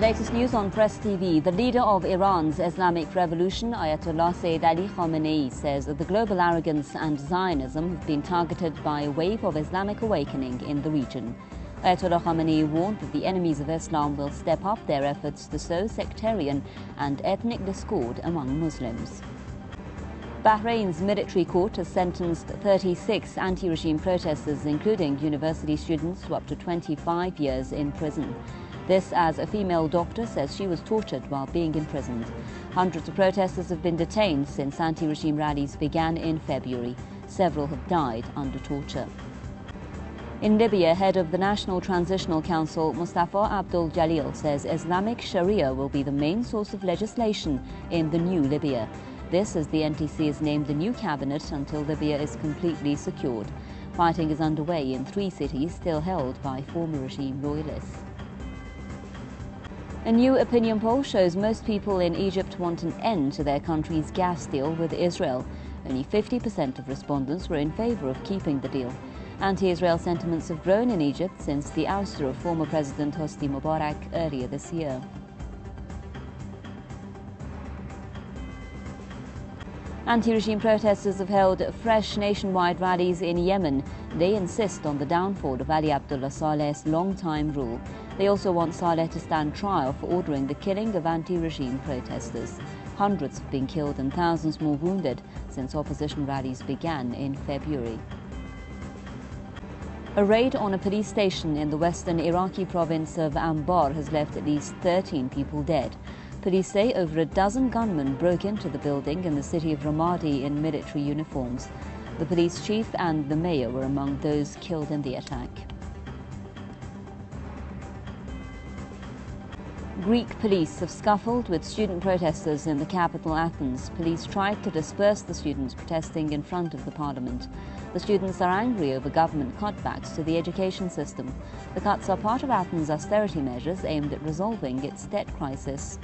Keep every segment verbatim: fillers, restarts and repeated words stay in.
Latest news on Press T V. The leader of Iran's Islamic Revolution, Ayatollah Sayyid Ali Khamenei, says that the global arrogance and Zionism have been targeted by a wave of Islamic awakening in the region. Ayatollah Khamenei warned that the enemies of Islam will step up their efforts to sow sectarian and ethnic discord among Muslims. Bahrain's military court has sentenced thirty-six anti-regime protesters, including university students, to up to twenty-five years in prison. This as a female doctor says she was tortured while being imprisoned. Hundreds of protesters have been detained since anti-regime rallies began in February. Several have died under torture. In Libya, head of the National Transitional Council, Mustafa Abdul Jalil, says Islamic Sharia will be the main source of legislation in the new Libya. This as the N T C has named the new cabinet until Libya is completely secured. Fighting is underway in three cities still held by former regime loyalists. A new opinion poll shows most people in Egypt want an end to their country's gas deal with Israel. Only fifty percent of respondents were in favor of keeping the deal. Anti-Israel sentiments have grown in Egypt since the ouster of former President Hosni Mubarak earlier this year. Anti-regime protesters have held fresh nationwide rallies in Yemen. They insist on the downfall of Ali Abdullah Saleh's long-time rule. They also want Saleh to stand trial for ordering the killing of anti-regime protesters. Hundreds have been killed and thousands more wounded since opposition rallies began in February. A raid on a police station in the western Iraqi province of Anbar has left at least thirteen people dead. Police say over a dozen gunmen broke into the building in the city of Ramadi in military uniforms. The police chief and the mayor were among those killed in the attack. Greek police have scuffled with student protesters in the capital Athens. Police tried to disperse the students protesting in front of the parliament. The students are angry over government cutbacks to the education system. The cuts are part of Athens' austerity measures aimed at resolving its debt crisis.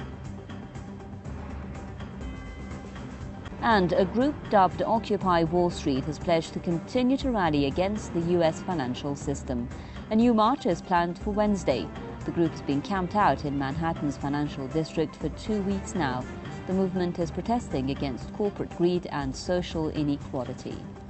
And a group dubbed Occupy Wall Street has pledged to continue to rally against the U S financial system. A new march is planned for Wednesday. The group has been camped out in Manhattan's financial district for two weeks now. The movement is protesting against corporate greed and social inequality.